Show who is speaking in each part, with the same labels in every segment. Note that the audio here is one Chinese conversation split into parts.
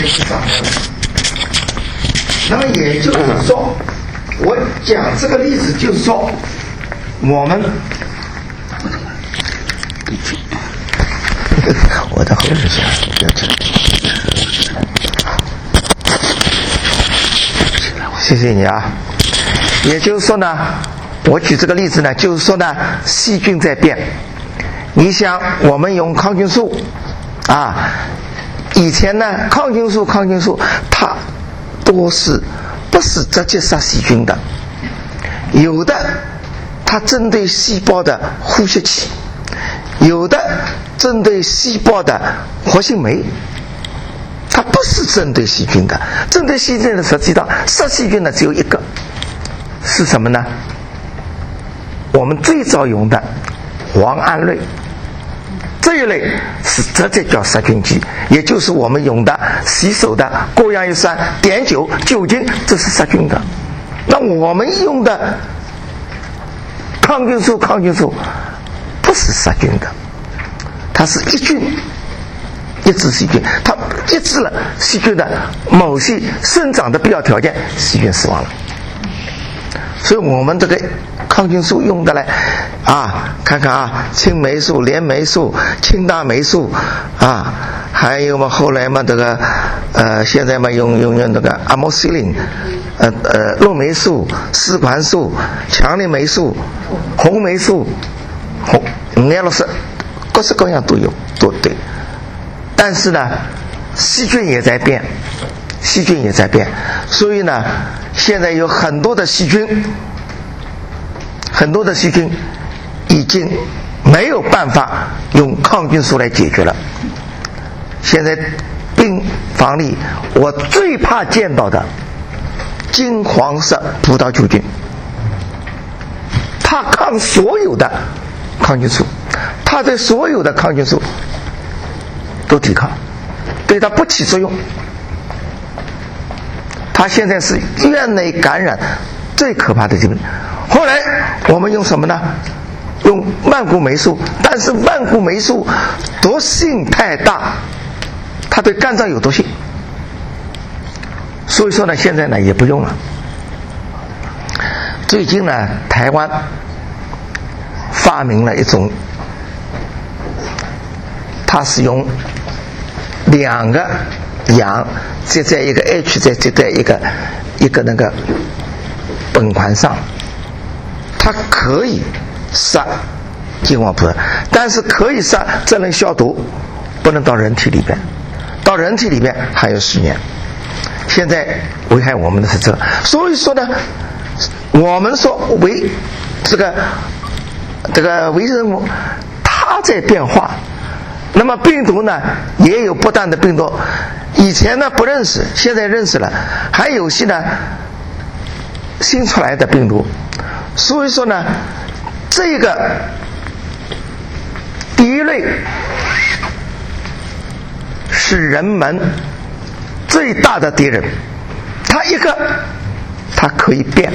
Speaker 1: 就是长的。那么也就是说，我讲这个例子就是说，我们
Speaker 2: 我的后面讲，谢谢你啊。也就是说呢，我举这个例子呢，就是说呢，细菌在变。你想，我们用抗菌素啊，以前呢，抗菌素它不是直接杀细菌的，有的它针对细胞的呼吸器，有的针对细胞的活性酶，它不是针对细菌的。针对细菌的实际上杀细菌的只有一个，是什么呢？我们最早用的磺胺类，这一类是直接叫杀菌剂，也就是我们用的洗手的过氧乙酸、碘酒、酒精，这是杀菌的。那我们用的抗菌素不是杀菌的，它是抑菌，抑制细菌，它抑制了细菌的某些生长的必要条件，细菌死亡了。所以我们这个抗菌素用的来啊，看看啊，青霉素、链霉素、青大霉素啊，还有嘛后来嘛这个现在嘛用这个阿莫西林，肉霉素、丝环素、强力霉素、红霉素、艾洛斯，各式各样都有，都对。但是呢，细菌也在变，所以呢，现在有很多的细菌已经没有办法用抗菌素来解决了。现在病房里我最怕见到的金黄色葡萄球菌，它抗所有的抗菌素，它对所有的抗菌素都抵抗，对它不起作用。它现在是院内感染最可怕的疾病。后来我们用什么呢？用万古霉素，但是万古霉素毒性太大，它对肝脏有毒性，所以说呢，现在呢也不用了。最近呢，台湾发明了一种，它是用2个氧接在一个 H 接在一个那个苯环上，它可以杀金黄葡萄，但是可以杀，这能消毒，不能到人体里边，到人体里边还有10年。现在危害我们的是这个，所以说呢，我们说这个微生物它在变化。那么病毒呢，也有不断的病毒，以前呢不认识，现在认识了，还有些呢新出来的病毒。所以说呢，这个第一类是人们最大的敌人，它可以变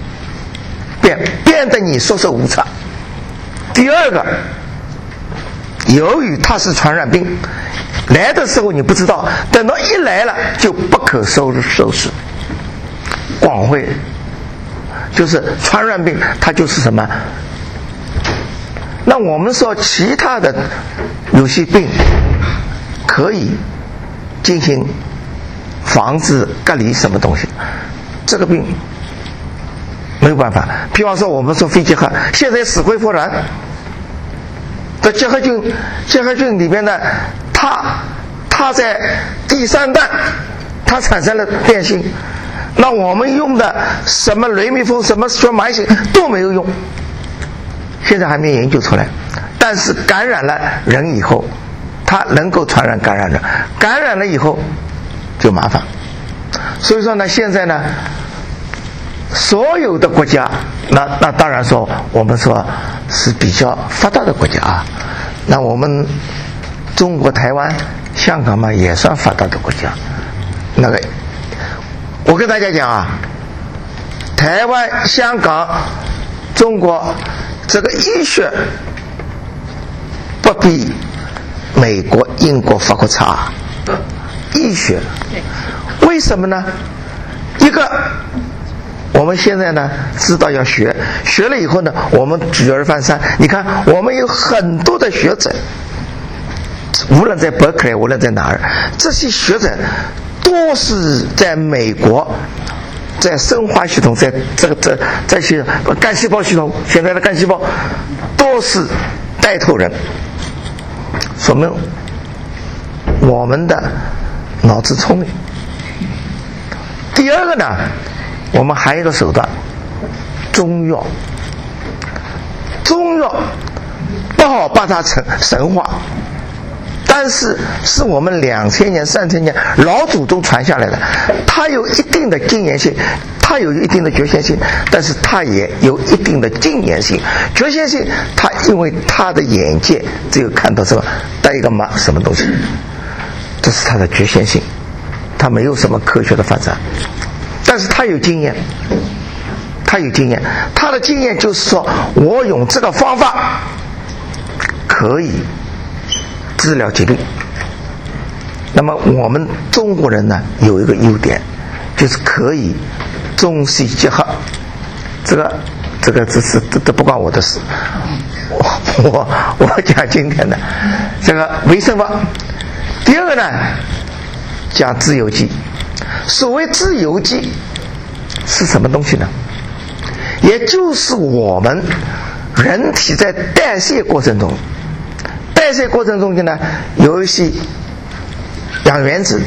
Speaker 2: 得你束手无策。第二个，由于它是传染病，来的时候你不知道，等到一来了就不可收拾，广会就是传染病，它就是什么？那我们说其他的有些病可以进行防治、隔离什么东西，这个病没有办法。比方说我们说肺结核，现在死灰复燃。这结核菌里面呢，它在第3弹，它产生了变性。那我们用的什么雷密封、什么血麻型都没有用，现在还没研究出来。但是感染了人以后，它能够传染感染人，感染了以后就麻烦。所以说呢，现在呢，所有的国家，那当然说我们说是比较发达的国家啊。那我们中国台湾香港嘛也算发达的国家。那个我跟大家讲啊，台湾香港中国这个医学不比美国英国法国差，医学什么呢？一个，我们现在呢知道要学了以后呢，我们举而翻山。你看，我们有很多的学者，无论在伯克利，无论在哪儿，这些学者都是在美国，在生化系统，在这些干细胞系统，现在的干细胞都是带头人，说明我们的脑子聪明。第二个呢，我们还有一个手段，中药。中药不好把它神化，但是是我们2000年、3000年老祖宗传下来的，它有一定的经验性，它有一定的局限性，但是它也有一定的经验性。局限性，它因为它的眼界只有看到什么带一个什么东西，这是它的局限性，它没有什么科学的发展。但是它有经验，它的经验就是说，我用这个方法可以治疗疾病。那么我们中国人呢有一个优点，就是可以中西结合。这不关我的事，我讲今天的这个微生物。第二个呢，讲自由基。所谓自由基是什么东西呢？也就是我们人体在代谢过程中呢，有一些氧原子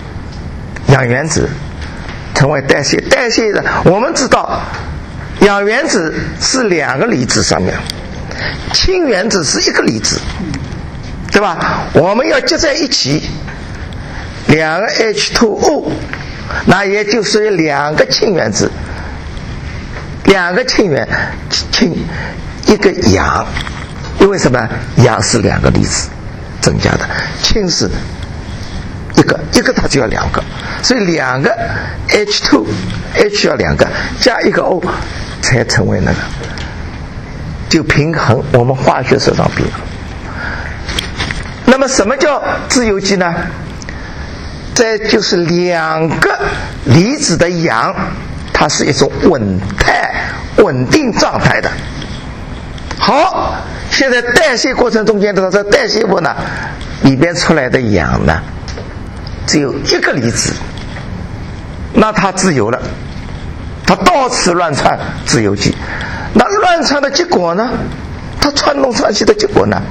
Speaker 2: 成为代谢的。我们知道氧原子是2个离子上面，氢原子是1个离子，对吧？我们要结在一起2个 H2O， 那也就是2个氢原子，2个氢1个氧。因为什么？氧是2个离子增加的，氢是一个它就要2个，所以2个 H2 H 要2个加1个 O 才成为那个，就平衡我们化学手上平衡。那么什么叫自由基呢？这就是2个离子的氧，它是一种稳定状态的。好，现在代谢过程中间的这代谢物呢，里边出来的氧呢，只有1个离子，那它自由了，它到处乱窜，自由基。那乱窜的结果呢？它窜东窜西的结果呢？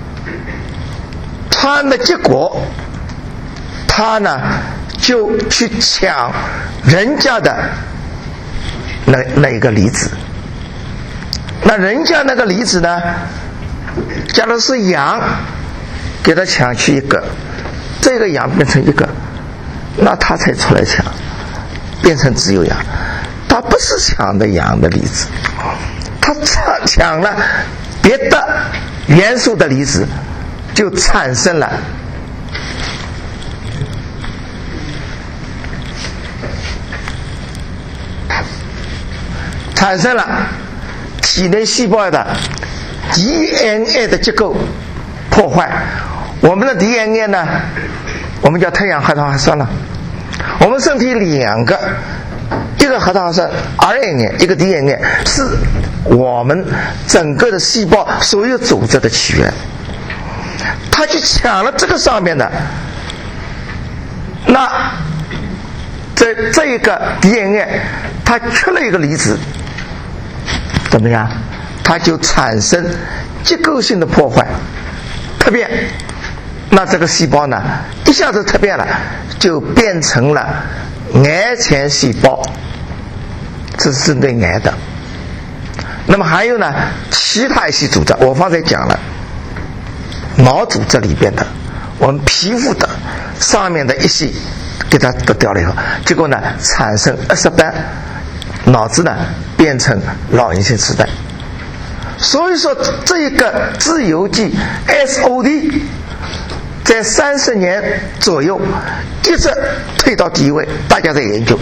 Speaker 2: 窜的结果，它呢就去抢人家的那一个离子。那人家那个离子呢，假如是氧，给它抢去1个，这个氧变成1个，那它才出来抢，变成自由氧。它不是抢的氧的离子，它抢了别的元素的离子，就产生了体内细胞的 DNA 的结构破坏。我们的 DNA 呢，我们叫太阳核桃核酸了。我们身体2个，一个核桃核酸 RNA， 一个 DNA， 是我们整个的细胞所有组织的起源。它去抢了这个上面的，那这一个 DNA 它缺了1个离子，怎么样？它就产生结构性的破坏，突变。那这个细胞呢，一下子突变了，就变成了癌前细胞，这是针对癌的。那么还有呢，其他一些组织，我方才讲了，脑组织里边的，我们皮肤的上面的一些给它得掉了以后，结果呢产生恶色斑，脑子呢变成老年性痴呆。所以说这一个自由基 SOD 在30年左右一直推到第1位，大家在研究。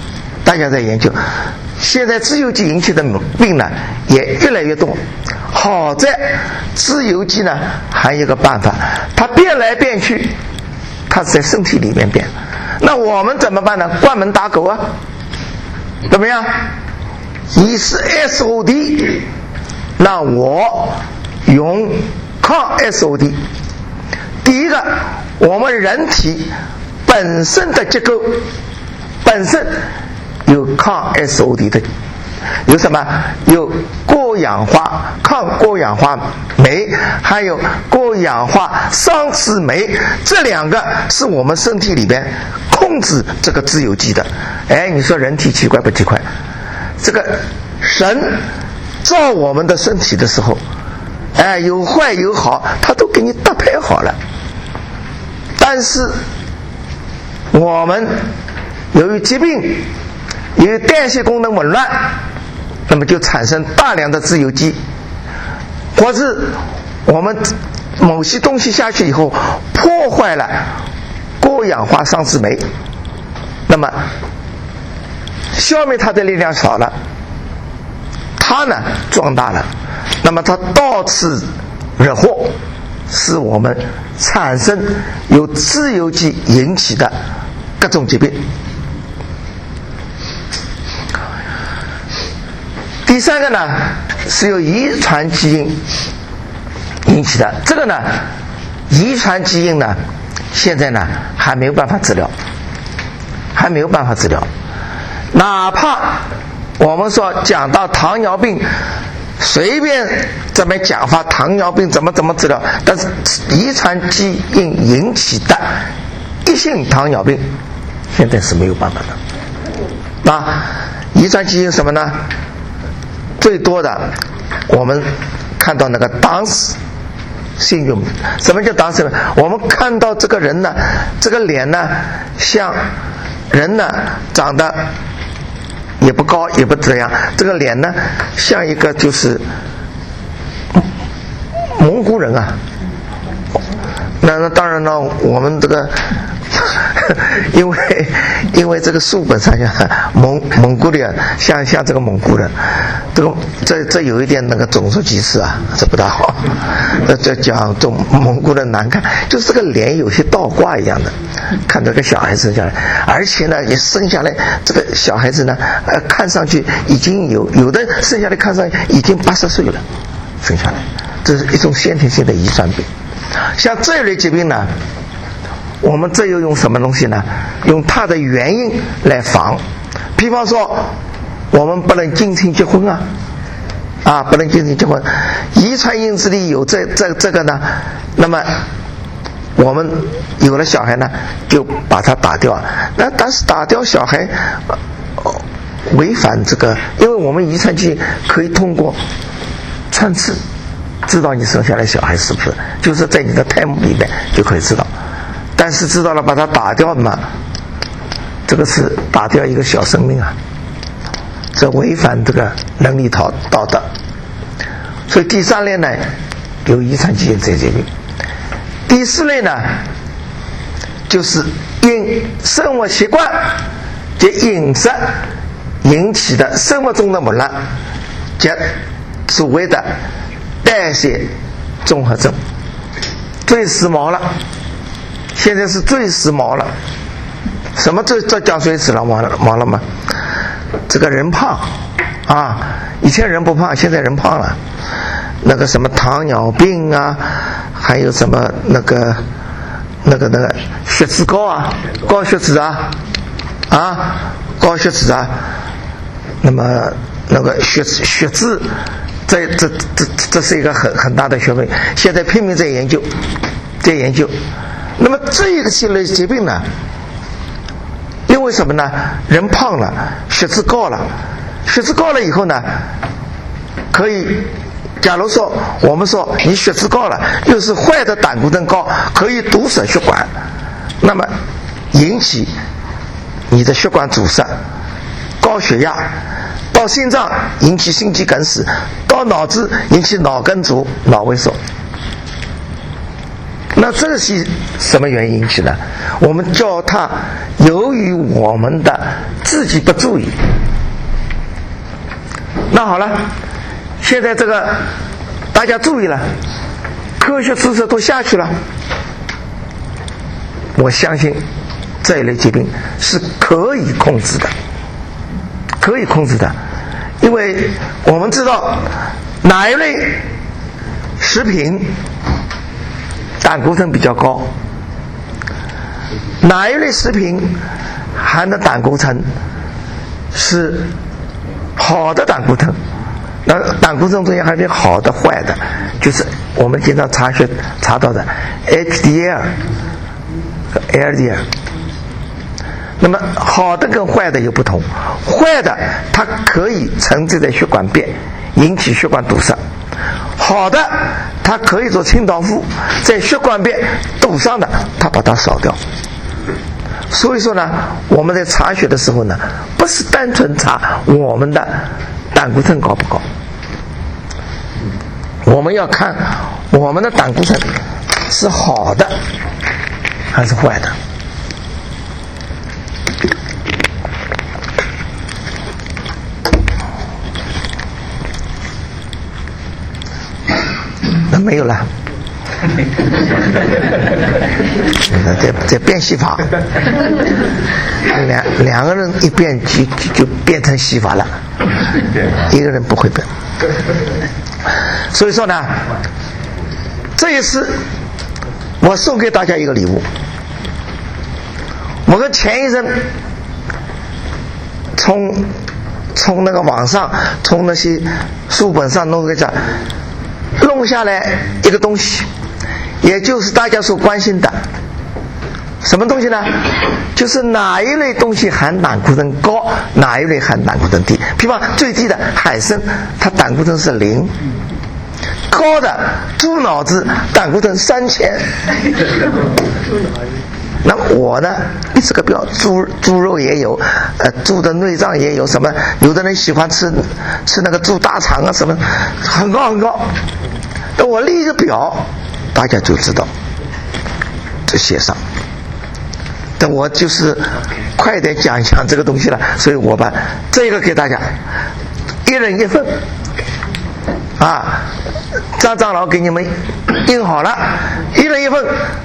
Speaker 2: 现在自由基引起的病呢也越来越多。好在自由基呢还有一个办法，它变来变去，它是在身体里面变。 那我们怎么办呢？关门打狗啊，怎么样？你是 SOD， 那我用抗 SOD。第一个，我们人体本身的结构本身有抗 SOD 的，有什么？有过氧化抗过氧化酶，还有过氧化桑刺酶，这两个是我们身体里边控制这个自由基的。你说人体奇怪不奇怪？这个神造我们的身体的时候，有坏有好，他都给你搭配好了。但是我们由于疾病，由于代谢功能紊乱，那么就产生大量的自由基，或是我们某些东西下去以后破坏了过氧化桑刺酶，那么消灭它的力量少了，它呢壮大了，那么它到处惹祸，使我们产生由自由基引起的各种疾病。第三个呢，是由遗传基因引起的。这个呢，遗传基因呢，现在呢还没有办法治疗，哪怕我们说讲到糖尿病，随便怎么讲法，糖尿病怎么治疗，但是遗传基因引起的急性糖尿病现在是没有办法的。遗传基因什么呢？最多的我们看到那个党死性用，什么叫党死？我们看到这个人呢，这个脸呢像人呢长得也不高也不怎样，这个脸呢像一个就是蒙古人啊。那当然了，我们这个因为这个书本上像蒙古人，像这个蒙古人，这有一点那个种族歧视啊，这不大好。这讲这蒙古人难看，就是这个脸有些倒挂一样的，看这个小孩子下来，而且呢也生下来这个小孩子呢，看上去已经有的生下来看上去已经80岁了，生下来，这是一种先天性的遗传病。像这一类疾病呢，我们这又用什么东西呢？用它的原因来防。比方说我们不能近亲结婚不能近亲结婚，遗传因子里有这个呢，那么我们有了小孩呢就把它打掉。那但是打掉小孩违反这个，因为我们遗传基因可以通过穿刺知道你生下来小孩是不是，就是在你的胎母里面就可以知道。但是知道了把它打掉嘛，这个是打掉一个小生命啊，这违反这个伦理道德。所以第三类呢有遗传基因这些病。第四类呢就是因生活习惯及饮食引起的生活中的紊乱，即所谓的代谢综合症。最时髦了，现在是最时髦了。什么这讲最时髦了吗？这个人胖以前人不胖，现在人胖了。那个什么糖尿病还有什么那个血脂高高血脂高血脂那么那个血脂这是一个很大的学问，现在拼命在研究。那么这一个系列疾病呢，因为什么呢？人胖了，血脂高了以后呢，可以，假如说我们说你血脂高了，又是坏的胆固醇高，可以堵塞血管，那么引起你的血管阻塞，高血压，到心脏引起心肌梗死，到脑子引起脑梗阻、脑萎缩。那这是什么原因引起的？我们叫它由于我们的自己不注意。那好了，现在这个大家注意了，科学知识都下去了，我相信这一类疾病是可以控制的，可以控制的。因为我们知道哪一类食品胆固醇比较高，哪一类食品含的胆固醇是好的胆固醇。那胆固醇中间还有好的坏的，就是我们经常查到的 HDL 和 LDL。那么好的跟坏的有不同，坏的它可以沉积在血管边，引起血管堵塞，好的它可以做清道夫，在血管边堵上的它把它扫掉。所以说呢，我们在查血的时候呢，不是单纯查我们的胆固醇高不高，我们要看我们的胆固醇是好的还是坏的。那没有了，这变戏法，两个人一变就变成戏法了，一个人不会变。所以说呢，这一次我送给大家一个礼物，我跟钱医生从那个网上，从那些书本上弄下来一个东西，也就是大家所关心的什么东西呢？就是哪一类东西含胆固醇高，哪一类含胆固醇低。比方最低的海参，它胆固醇是0，高的猪脑子胆固醇3000。那我呢，这个表猪肉也有，猪的内脏也有，什么有的人喜欢吃那个猪大肠啊，什么很高很高。等我立一个表，大家就知道，就写上。等我就是快点讲这个东西了，所以我把这个给大家，一人一份，啊，张长老给你们印好了，一人一份，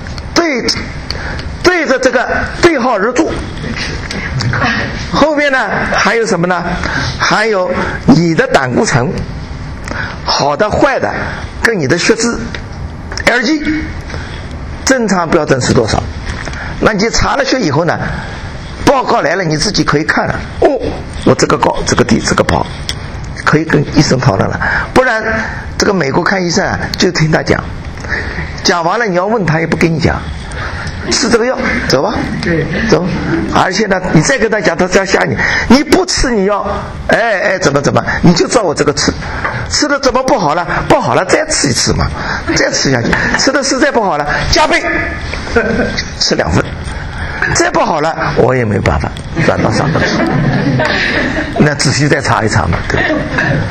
Speaker 2: 对着这个对号入座。后面呢还有什么呢？还有你的胆固醇，好的坏的，跟你的血脂 LG 正常标准是多少。那你查了血以后呢，报告来了你自己可以看了，我这个高这个低这个薄，可以跟医生讨论了。不然这个美国看医生啊，就听他讲完了你要问他也不给你讲，吃这个药走吧，走。而且呢你再跟他讲，他再吓你不吃你要怎么你就照我这个吃的怎么不好了再吃一次嘛，再吃下去，吃的实在不好了加倍吃2份，再不好了我也没办法转到3份吃，那仔细再查一查嘛，对不对？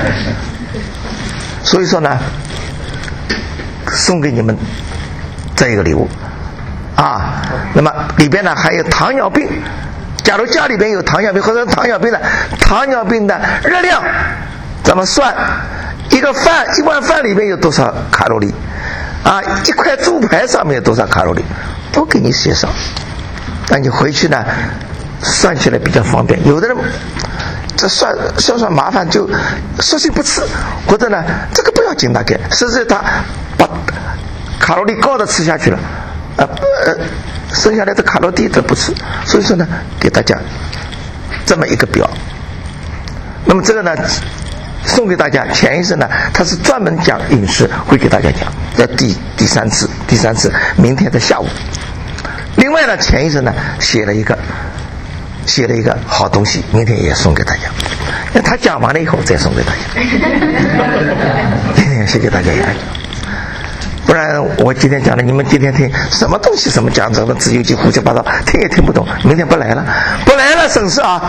Speaker 2: 所以说呢，送给你们这一个礼物啊。那么里边呢还有糖尿病，假如家里边有糖尿病或者糖尿病的热量怎么算，一碗饭里面有多少卡路里啊，一块猪排上面有多少卡路里，都给你写上。那你回去呢算起来比较方便。有的人这算麻烦，就索性不吃，或者呢这个不要紧，大概甚至他把卡路里高的吃下去了，剩下来的卡路里低的不吃。所以说呢给大家这么一个表。那么这个呢送给大家，钱医生呢他是专门讲饮食，会给大家讲，要第三次明天的下午。另外呢钱医生呢写了一个好东西，明天也送给大家，那他讲完了以后再送给大家。今天谢谢大家，不然我今天讲的你们今天听什么东西什么讲什么自由基胡七八糟，听也听不懂，明天不来了省事啊。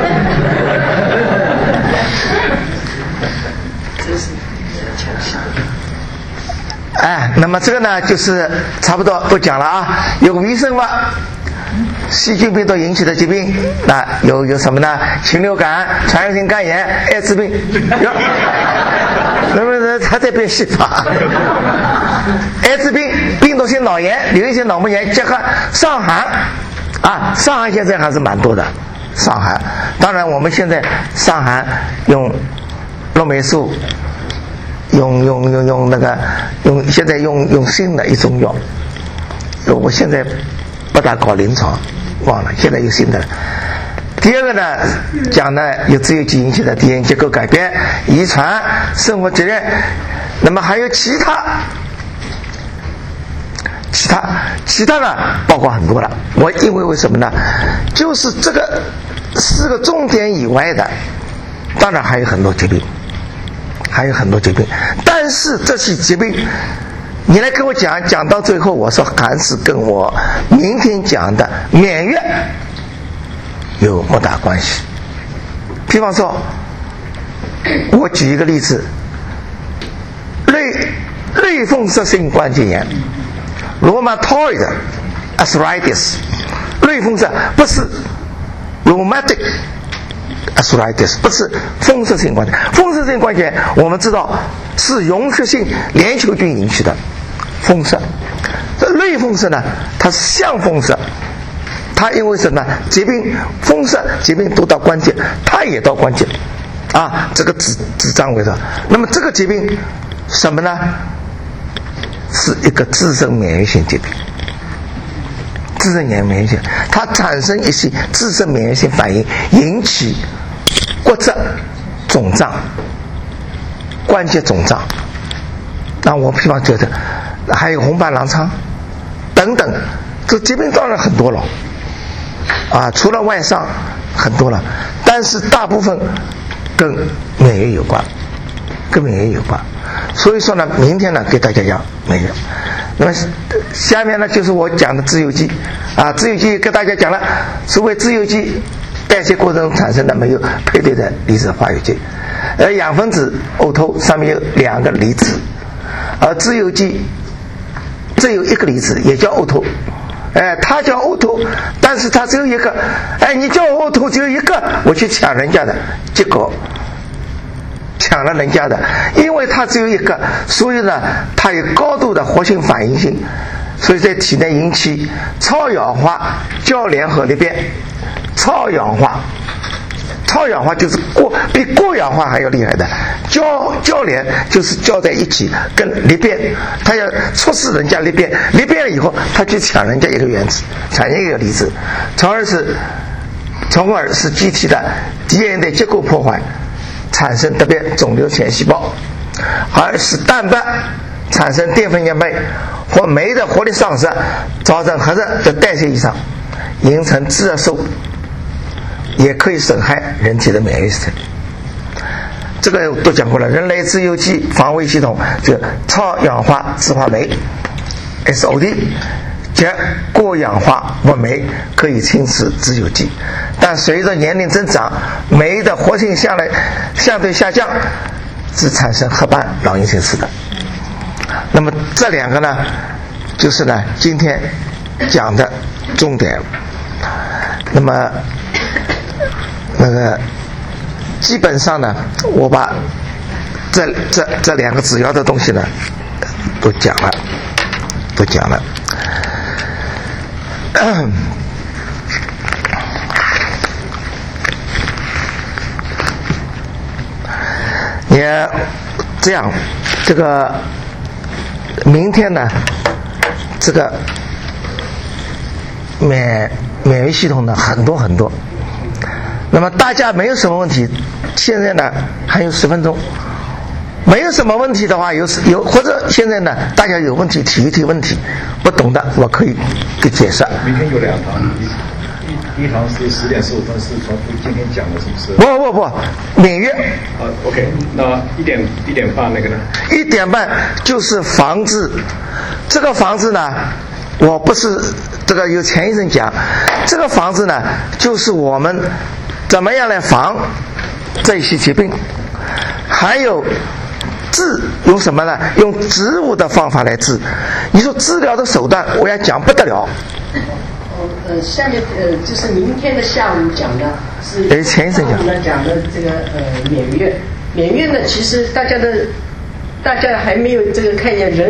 Speaker 2: 那么这个呢就是差不多都讲了啊。有微生物细菌病毒引起的疾病，那有什么呢？禽流感、传染性肝炎、艾滋病。那么他在变戏法。艾滋病、病毒性脑炎、流行性脑膜炎结合伤寒， 伤寒现在还是蛮多的，伤寒。当然我们现在伤寒用罗梅素，现在用新的一种药，我现在不大搞临床，忘了，现在有新的。第二个呢，讲呢有自由基引起的 DNA 结构改变、遗传、生活节律，那么还有其他呢，包括很多了。因为什么呢？就是这个4个重点以外的，当然还有很多疾病，但是这些疾病，你来跟我讲到最后，我说还是跟我明天讲的免疫有莫大关系。比方说，我举一个例子，类风湿性关节炎 （rheumatoid arthritis）， 类风湿不是 rheumatic arthritis， 不是风湿性关节。风湿性关节我们知道是溶血性链球菌引起的风湿，这类风湿呢，它是像风湿。它因为什么？风湿疾病都到关节，它也到关节，这个指张为的。那么这个疾病什么呢？是一个自身免疫性疾病，它产生一些自身免疫性反应，引起骨质肿胀、关节肿胀。那我比方觉得还有红斑狼疮等等，这疾病当然很多了。除了外伤很多了，但是大部分跟免疫有关。所以说呢，明天呢给大家讲免疫。那么下面呢就是我讲的自由基自由基跟大家讲了，所谓自由基代谢过程中产生的没有配对的离子化学剂，而氧分子 O2 上面有2个离子，而自由基只有1个离子，也叫 O2。它叫 O2， 但是它只有1个。你叫我 O2 只有1个，我去抢人家的，结果抢了人家的，因为它只有1个，所以呢，它有高度的活性反应性，所以在体内引起超氧化交联合裂变。超氧化就是比过氧化还要厉害的，交联就是交在一起，跟裂变，它要促使人家裂变了以后，它去抢人家一个原子，产生一个离子，从而使机体的 DNA 结构破坏，产生特别肿瘤前细胞，而使蛋白产生淀粉样配或酶的活力丧失，造成核仁的代谢异常，形成自热素，也可以损害人体的免疫系统。这个都讲过了，人类自由基防卫系统就超氧化酯化酶 SOD 及过氧化物酶可以侵蚀自由基，但随着年龄增长，酶的活性相对下降，是产生褐斑老年性死的。那么这2个呢，就是呢今天讲的重点。那么那个基本上呢，我把这2个主要的东西呢都讲了。也这样，这个明天呢，这个免疫系统呢很多。那么大家没有什么问题，现在呢还有10分钟，没有什么问题的话，有或者现在呢大家有问题提一提问题，不懂的我可以给解释。
Speaker 3: 明天有2堂，一堂是10点15分，是重复今天讲的，是不是？
Speaker 2: 不，免疫。
Speaker 3: OK， 那1点半那个呢
Speaker 2: ？1点半就是防治，这个防治呢，我不是这个有钱医生讲，这个防治呢，就是我们怎么样来防这些疾病，还有治用什么呢？用植物的方法来治。你说治疗的手段，我要讲不得了。
Speaker 4: 下面就是明天的下午讲的是
Speaker 2: 钱医生
Speaker 4: 讲的这个免疫呢，其实大家还没有这个概念，人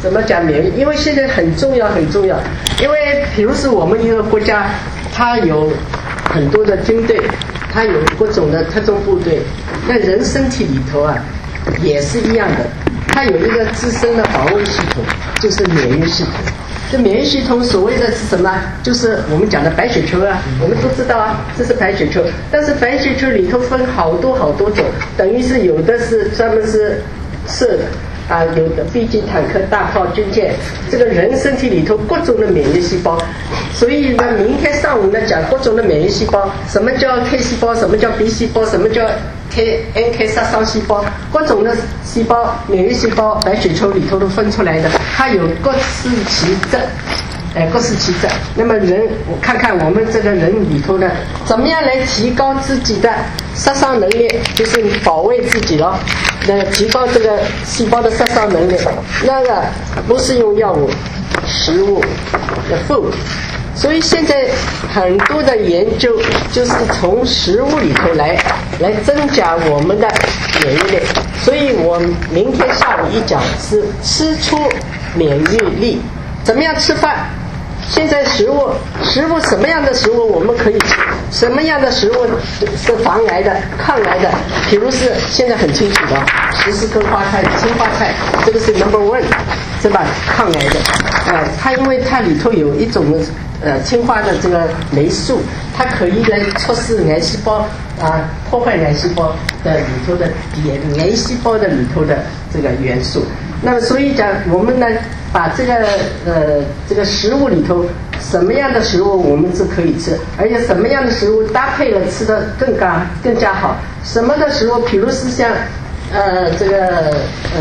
Speaker 4: 怎么讲免疫？因为现在很重要，因为比如说我们一个国家，它有很多的军队，它有各种的特种部队，那人身体里头啊也是一样的，它有一个自身的防卫系统，就是免疫系统。这免疫系统所谓的是什么？就是我们讲的白血球啊，我们都知道啊，这是白血球。但是白血球里头分好多种，等于是有的是专门是射的啊，有的飞机、坦克、大炮、军舰，这个人身体里头各种的免疫细胞。所以呢，明天上午呢讲各种的免疫细胞，什么叫 T 细胞，什么叫 B 细胞，什么叫NK 杀伤细胞，各种的细胞，免疫细胞，白血球里头都分出来的，它有各司其职，各司其职。那么人，我看看我们这个人里头呢，怎么样来提高自己的杀伤能力，就是保卫自己了。提高这个细胞的杀伤能力，那个不是用药物，食物的 food。所以现在很多的研究就是从食物里头来增加我们的免疫力。所以我明天下午一讲是吃出免疫力，怎么样吃饭？现在食物什么样的食物我们可以吃，什么样的食物是防癌的、抗癌的？比如是现在很清楚的14根花菜、青花菜，这个是 1， 是吧？抗癌的，它因为它里头有一种青花的这个霉素，它可以来测试癌细胞破坏癌细胞的里头的癌细胞的里头的这个元素。那么所以讲，我们呢把这个食物里头什么样的食物我们是可以吃，而且什么样的食物搭配了吃的更加好。什么的食物，比如是像这个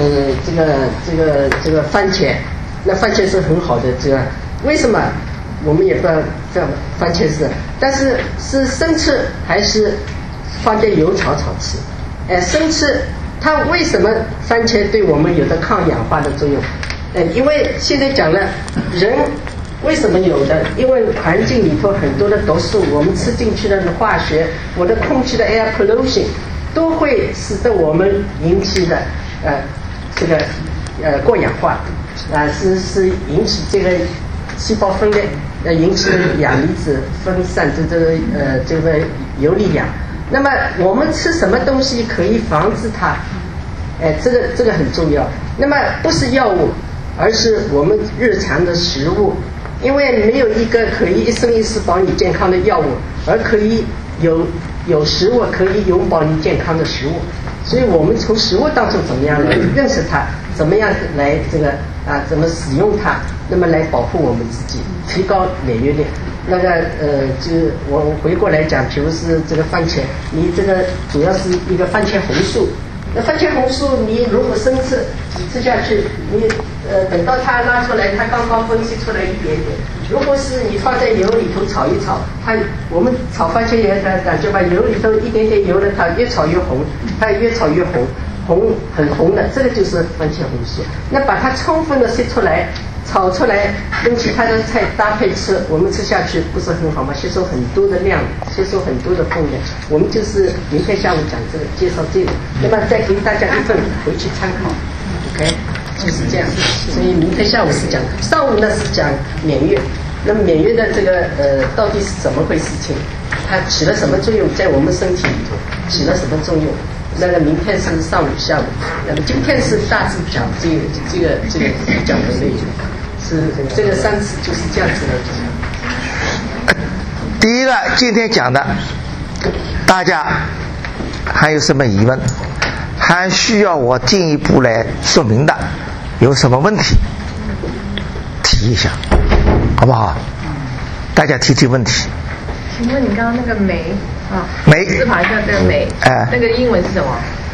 Speaker 4: 番茄，那番茄是很好的这个，为什么？我们也不知道这样番茄是，但是是生吃还是放在油炒吃？生吃，它为什么番茄对我们有的抗氧化的作用？因为现在讲了，人为什么有的？因为环境里头很多的毒素，我们吃进去的化学，我的空气的 air pollution 都会使得我们引起的这个过氧化是引起这个细胞分裂，引起氧离子分散，这个游离氧。那么我们吃什么东西可以防止它？这个很重要。那么不是药物，而是我们日常的食物，因为没有一个可以一生一世保你健康的药物，而可以有食物可以永保你健康的食物。所以我们从食物当中怎么样来认识它，怎么样来这个怎么使用它，那么来保护我们自己，提高免疫力。那个就我回过来讲，比如是这个番茄，你这个主要是一个番茄红素。那番茄红素你如果生吃下去，你等到它拉出来，它刚刚分析出来一点点。如果是你放在油里头炒一炒，我们炒番茄也就把油里头一点点油的，它越炒越红，它越炒越红，很红的，这个就是番茄红素。那把它充分的吸出来，炒出来，跟其他的菜搭配吃，我们吃下去不是很好吗？吸收很多的量，吸收很多的分量。我们就是明天下午讲这个，介绍这个，那么再给大家一份回去参考 ，OK， 就是这样。所以明天下午是讲，上午呢是讲免疫。那么免疫的这个到底是怎么回事情？它起了什么作用，在我们身体里头起了什么作用？那个明天是上午下午，那么今天是大致讲这个讲的内容。是这个3次就是这样子的。
Speaker 2: 第一个，今天讲的，大家还有什么疑问，还需要我进一步来说明的，有什么问题提一下，好不好？大家提问题。
Speaker 5: 请问你刚刚那个酶
Speaker 2: 酶
Speaker 5: 字旁下这个酶，那个英文是什么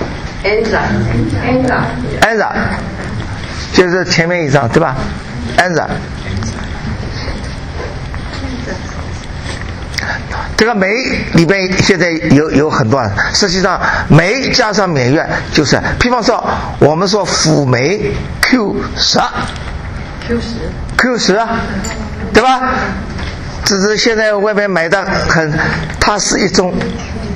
Speaker 5: ？enzyme，
Speaker 2: 就是前面一张对吧？enzyme， 这个酶里边现在有很多，实际上酶加上免疫就是，比方说我们说辅酶 Q10，对吧？只是现在外面买的它是一种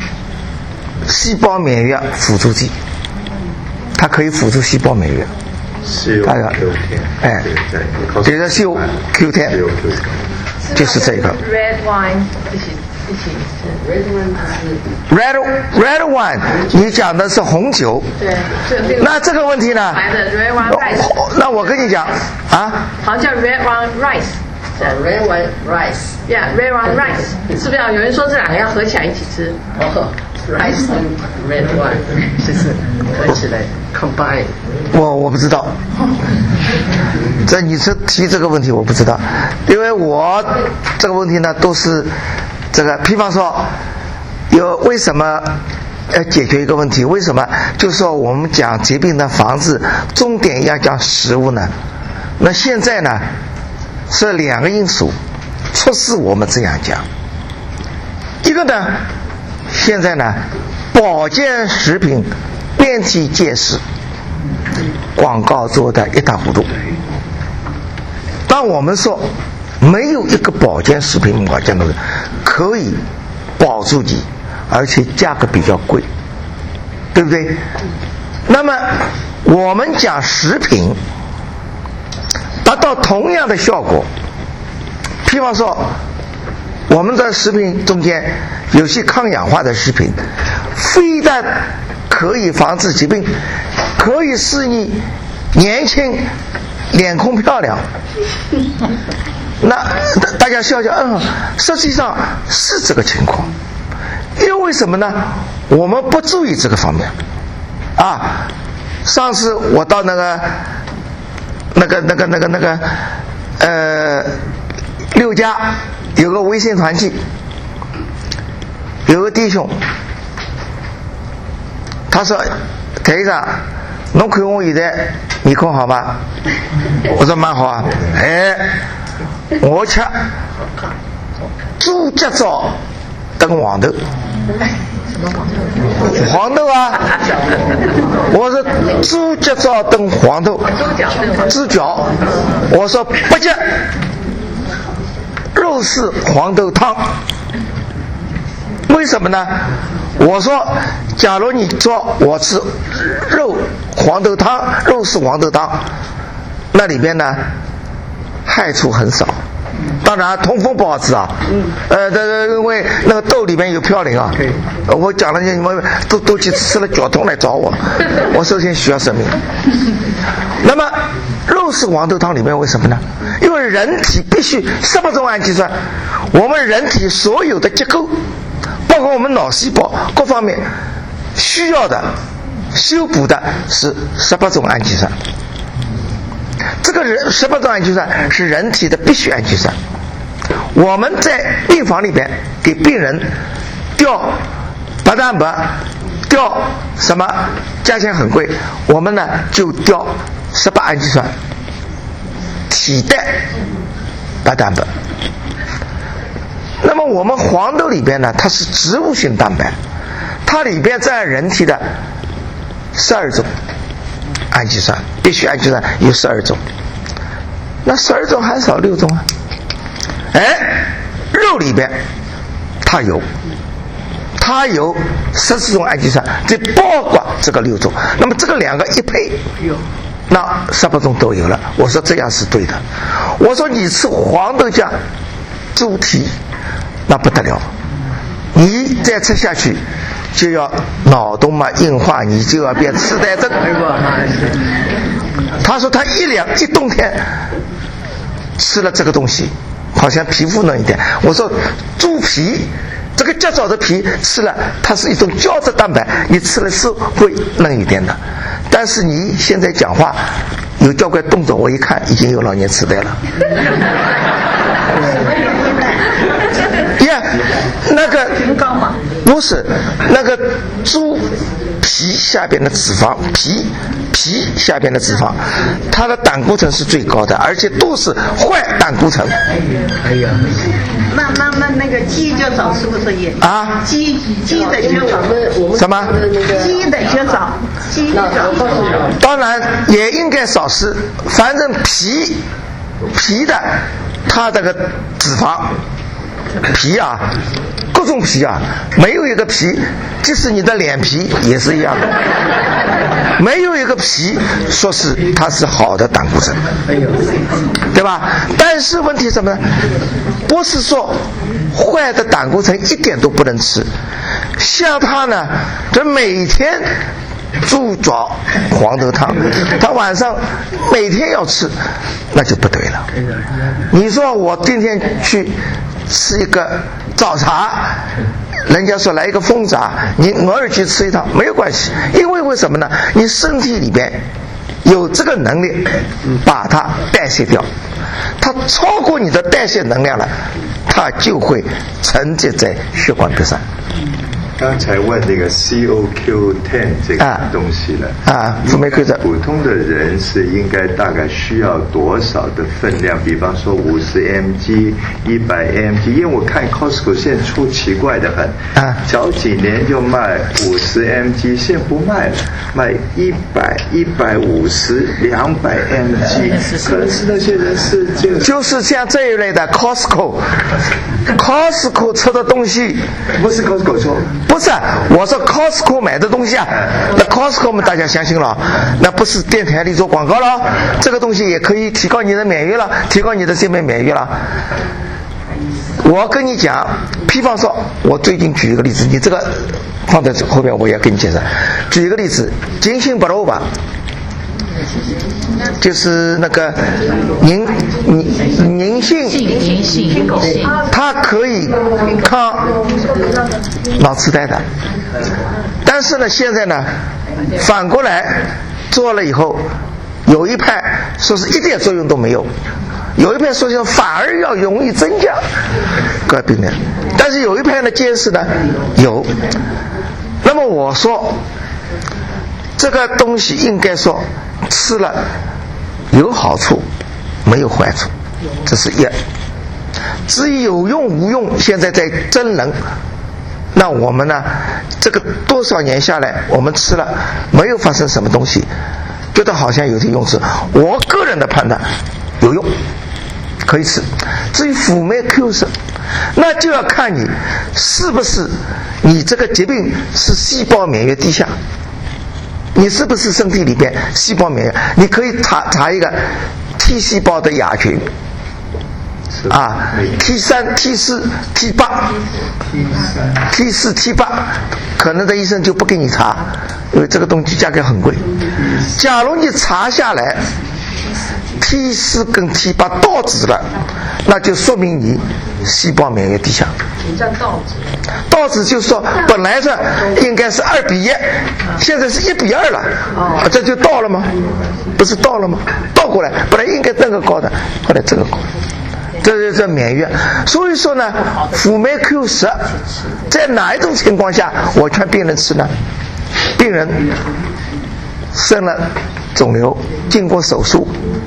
Speaker 2: 细胞免疫辅助剂，它可以辅助细胞免疫。 大概哎，这个CO Q10，就是这个。
Speaker 5: Red wine 一起吃。
Speaker 2: Red wine， 你讲的是红酒。
Speaker 5: 对。
Speaker 2: 那这个问题呢？
Speaker 5: 白的 Red wine rice。
Speaker 2: 那我跟你讲啊。
Speaker 5: 好像叫 Red wine rice。Red
Speaker 4: wine rice。
Speaker 5: Yeah，Red wine rice， 是不是？有人说这两个要合起来一起吃。
Speaker 4: Rice and red wine， 就是合起来 combine。
Speaker 2: 我不知道。你提这个问题我不知道，因为我这个问题呢都是这个，比方说为什么要解决一个问题？为什么就是说我们讲疾病的防治，重点要讲食物呢？那现在呢是两个因素促使我们这样讲。一个呢，现在呢保健食品遍体皆是，广告做的一塌糊涂。当我们说没有一个保健食品可以保住你，而且价格比较贵，对不对？那么我们讲食品达到同样的效果，譬方说我们的食品中间有些抗氧化的食品，非但可以防治疾病，可以使你年轻脸孔漂亮。那大家笑笑，实际上是这个情况。因为什么呢？我们不注意这个方面啊。上次我到那个六家有个微信团契，有个弟兄，他说台长，侬看我现在面孔好吗？我说蛮好啊。我吃猪脚糟等黄豆。黄豆啊，我说猪脚糟等黄豆，猪脚，我说不吃肉丝黄豆汤。为什么呢？我说假如你说我吃肉黄豆汤，肉丝黄豆汤，那里面呢害处很少。当然通风不好吃啊，因为那个豆里面有嘌呤啊。我讲了，你们都去吃了脚痛来找我，我首先需要生命。那么肉丝黄豆汤里面为什么呢？因为人体必须18种氨基酸，我们人体所有的结构，包括我们脑细胞各方面需要的修补的是18种氨基酸。这个18种氨基酸是人体的必需氨基酸。我们在病房里边给病人吊白蛋白，吊什么价钱很贵，我们呢就吊18氨基酸，体代白蛋白。那么我们黄豆里边呢，它是植物性蛋白，它里边占人体的12种氨基酸，必需氨基酸有12种，那12种还少6种啊。肉里边它有14种氨基酸，这包括这个6种。那么这个两个一配，那18种都有了。我说这样是对的。我说你吃黄豆加猪蹄，那不得了，你再吃下去就要脑动脉硬化，你就要变痴呆症。他说他一冬天吃了这个东西，好像皮肤嫩一点。我说猪皮，这个脚爪的皮吃了，它是一种胶质蛋白，你吃了是会嫩一点的。但是你现在讲话有交关动作，我一看已经有老年痴呆了。那个不是那个猪皮下边的脂肪，皮下边的脂肪，它的胆固醇是最高的，而且都是坏胆固醇。
Speaker 6: 那个鸡脚枣是不是也
Speaker 2: 啊？
Speaker 6: 鸡的脚枣
Speaker 2: 什么？
Speaker 6: 鸡的脚枣，鸡的脚枣。
Speaker 2: 当然也应该少吃，反正皮的它这个脂肪。皮啊，各种皮啊，没有一个皮，即使你的脸皮也是一样的。 没有一个皮说是它是好的胆固醇，对吧？但是问题是什么呢？不是说坏的胆固醇一点都不能吃，像他呢，这每天猪脚黄豆汤，他晚上每天要吃，那就不对了。你说我今天去吃一个早茶，人家说来一个风茶，你偶尔去吃一趟没有关系，因为为什么呢？你身体里边有这个能力把它代谢掉，它超过你的代谢能量了，它就会沉积在血管壁上。
Speaker 7: 刚才问那个 COQ10 这个东西了
Speaker 2: 辅酶 Q10，
Speaker 7: 普通的人是应该大概需要多少的分量？比方说50 mg、100 mg， 因为我看 Costco 现在出奇怪的很，早几年就卖50 mg， 现在不卖了，卖100、150、200 mg， 可能是那些人是
Speaker 2: 就是像这一类的 Costco 出的东西，
Speaker 7: 不是 Costco 出。
Speaker 2: 不是，我说 Costco 买的东西啊，那 Costco 我们大家相信了，那不是电台里做广告了，这个东西也可以提高你的免疫了，提高你的生命免疫了。我跟你讲，比方说，我最近举一个例子，你这个放在后边我也跟你解释。举一个例子，金星不肉吧，就是那个银杏，它可以抗脑痴呆的。但是呢，现在呢，反过来做了以后，有一派说是一点作用都没有，有一派说是反而要容易增加个病人，但是有一派呢坚持呢有。那么我说这个东西应该说吃了有好处没有坏处，这是一。至于有用无用，现在在争论。那我们呢，这个多少年下来我们吃了没有发生什么东西，觉得好像有点用处，我个人的判断有用，可以吃。至于辅酶 Q10，那就要看你是不是你这个疾病是细胞免疫低下，你是不是身体里边细胞免疫，你可以查一个 T 细胞的亚群T3 T4 T8 T4 T8， 可能的医生就不给你查，因为这个东西价格很贵。假如你查下来 T4 跟 T8 倒置了，那就说明你细胞免疫低下。
Speaker 5: 什么叫倒置？
Speaker 2: 倒置就是说本来是应该是2:1，现在是1:2了，这就倒了吗？不是倒了吗？倒过来，本来应该这个高的，后来这个高，这免疫。所以说呢，辅酶 Q10 在哪一种情况下我劝病人吃呢？病人生了肿瘤，经过手术，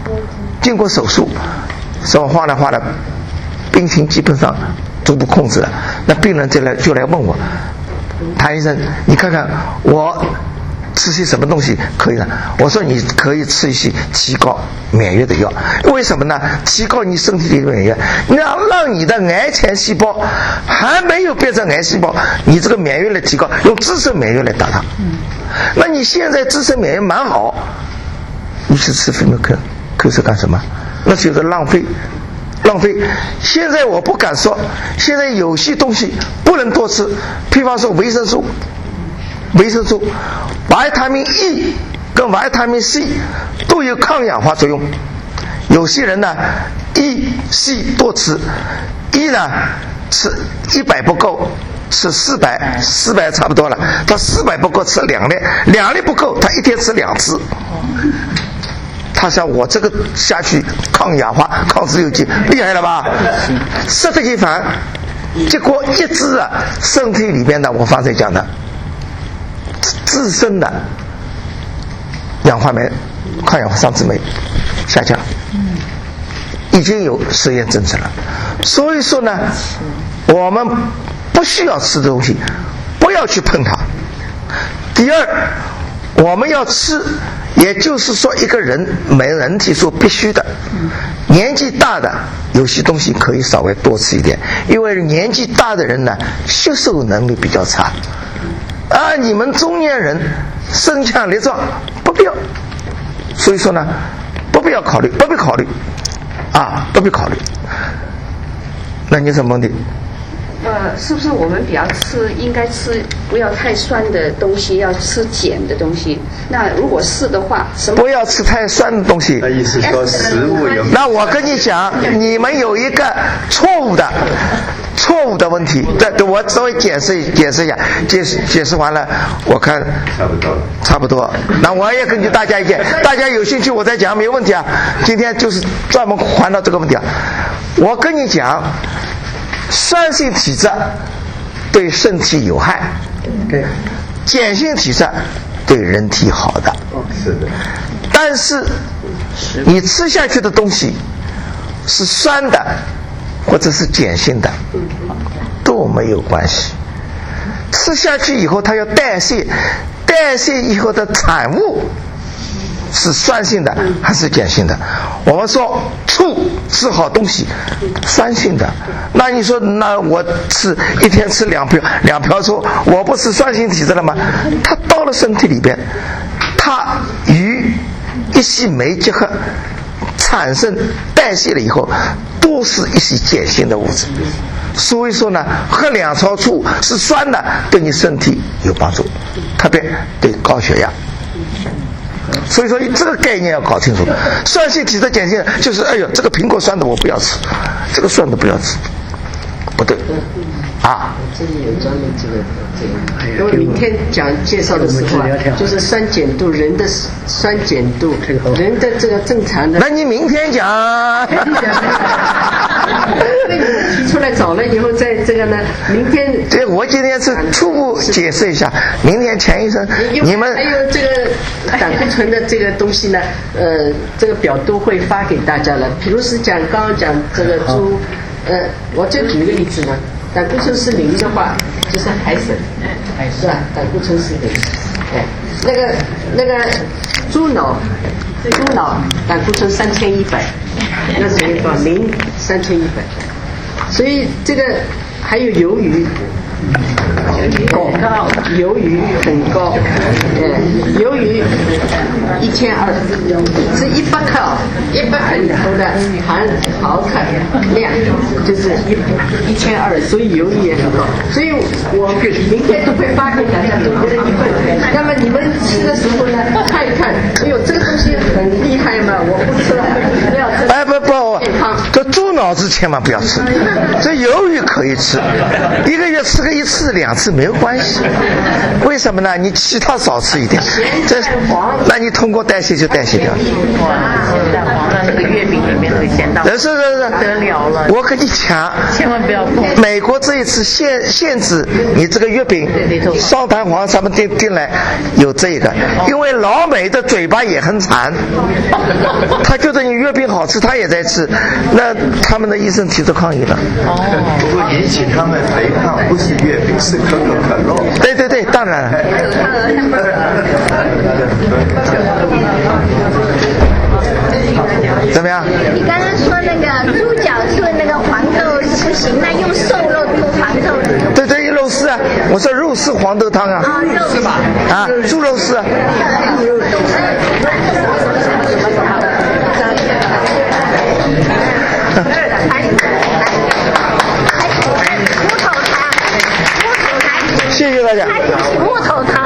Speaker 2: 说画了，病情基本上逐步控制了，那病人就来问我，谭医生，你看看我吃些什么东西可以呢？我说你可以吃一些提高免疫的药。为什么呢？提高你身体里的免疫，让你的癌前细胞还没有变成癌细胞，你这个免疫力提高，用自身免疫来打它。那你现在自身免疫蛮好，你去吃辅酶 Q10干什么？那就是浪费。现在我不敢说，现在有些东西不能多吃，譬方说维生素，维他命 E 跟维他命 C 都有抗氧化作用。有些人呢 E、C 多吃，E 呢吃100不够，吃400差不多了，他400不够吃2粒不够，他一天吃2次。他像我这个下去抗氧化、抗自由基，厉害了吧？吃得一反，结果一直身体里边的，我刚才讲的自身的氧化酶、抗氧化上脂酶下降，已经有实验证实了。所以说呢，我们不需要吃的东西，不要去碰它。第二，我们要吃，也就是说一个人人体所必须的。年纪大的有些东西可以稍微多吃一点，因为年纪大的人呢吸收能力比较差。你们中年人身强力壮，不必要。所以说呢，不必考虑。那你什么问题？
Speaker 5: 是不是我们比较应该吃不要太酸的东西，要吃碱的东西？那如果是的话，什么
Speaker 2: 不要吃太酸的东西。
Speaker 7: 那意思说食物有。
Speaker 2: 那我跟你讲，你们有一个错误的问题。对，我稍微解释一下，解释完了，我看差不多。那我也根据大家意见，大家有兴趣我再讲，没有问题啊。今天就是专门谈到这个问题啊。我跟你讲。酸性体质对身体有害，碱性体质对人体好的。
Speaker 7: 是的。
Speaker 2: 但是你吃下去的东西是酸的或者是碱性的都没有关系。吃下去以后它要代谢以后的产物是酸性的还是碱性的？我们说醋吃好东西酸性的，那你说那我一天吃两瓢醋，我不是酸性体质了吗？它到了身体里边，它与一些酶结合产生代谢了以后，都是一些碱性的物质。所以说呢，喝2勺醋是酸的，对你身体有帮助，特别对高血压。所以说这个概念要搞清楚。酸性体质碱性就是这个苹果酸的我不要吃，这个酸的不要吃，不对啊。
Speaker 4: 这里有专门这个，因为明天介绍的时候就是酸碱度，人的酸碱度，人的这个正常的。
Speaker 2: 那你明天讲。
Speaker 4: 提出来早了以后，在这个呢，明天。
Speaker 2: 对，我今天是初步解释一下，明天钱医生，你们
Speaker 4: 还有这个胆固醇的这个东西呢，这个表都会发给大家了。比如是刚刚讲这个猪，我就举一个例子呢，胆固醇是0的话，就是海参，是吧？胆固醇是0，那个猪脑胆固醇3100，那是一个03100，所以这个还有鱿鱼。鱿鱼很高，鱿鱼1200，是100克，100克里头的含毫克量就是1200，所以鱿鱼也很高。所以我明天都会发给大家每人1份。那么你们吃的时候呢，看一看，这个东西很厉害嘛，我不吃了，不要吃。
Speaker 2: 不，这猪脑子千万不要吃，这鱿鱼可以吃，1个月吃个1次2次没有关系。为什么呢？你其他少吃一点，那你通过代谢就代谢掉了。
Speaker 6: 咸蛋黄的那个月饼里面会咸蛋黄，
Speaker 2: 是
Speaker 6: 得了了。
Speaker 2: 我跟你讲，
Speaker 6: 千万不要碰。
Speaker 2: 美国这一次限制你这个月饼双蛋黄什么进来有这个，因为老美的嘴巴也很馋，他觉得你月饼好吃，他也在吃，那他们的医生提出抗议了。
Speaker 7: 不过引起他们肥胖不是月饼，是可口可乐。
Speaker 2: 对，当然了。怎么样？
Speaker 8: 你刚刚说那个猪脚做那个黄豆是不行，那用瘦肉做黄豆。
Speaker 2: 对，肉丝啊，我说肉丝黄豆汤啊。
Speaker 8: 肉丝吧。
Speaker 2: 啊，猪肉丝。谢谢大家。
Speaker 8: 骨头汤，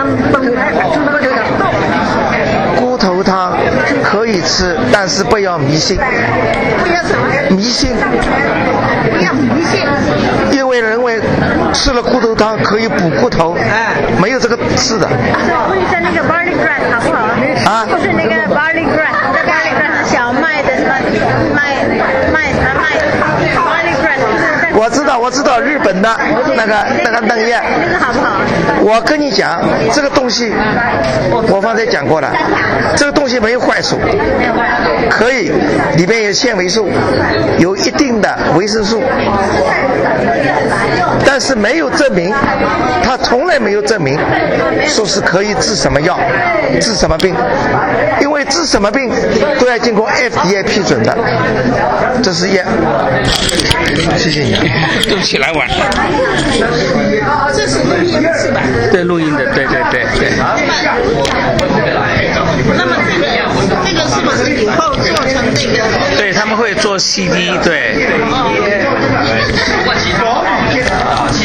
Speaker 2: 骨头汤可以吃，但是不要迷信。
Speaker 8: 不要什么？
Speaker 2: 迷信。
Speaker 8: 不要迷信。
Speaker 2: 因为认为吃了骨头汤可以补骨头，没有这个事的。
Speaker 8: 问一下那个 barley bread 好不好？啊，就是那个 barley bread， 那 barley bread 是小麦的什么麦 barley bread，
Speaker 2: 我知道日本的那个嫩叶，
Speaker 8: 那个好不好？
Speaker 2: 我跟你讲，这个东西我刚才讲过了，这个东西没有坏处，可以，里面有纤维素，有一定的维生素，但是没有证明，他从来没有证明说是可以治什么药，治什么病，因为治什么病都要经过 FDA 批准的，这是也。谢谢你。
Speaker 9: 对不起，来晚。
Speaker 8: 这是录音是吧？
Speaker 9: 对，录音的，对。 做 CD， 对。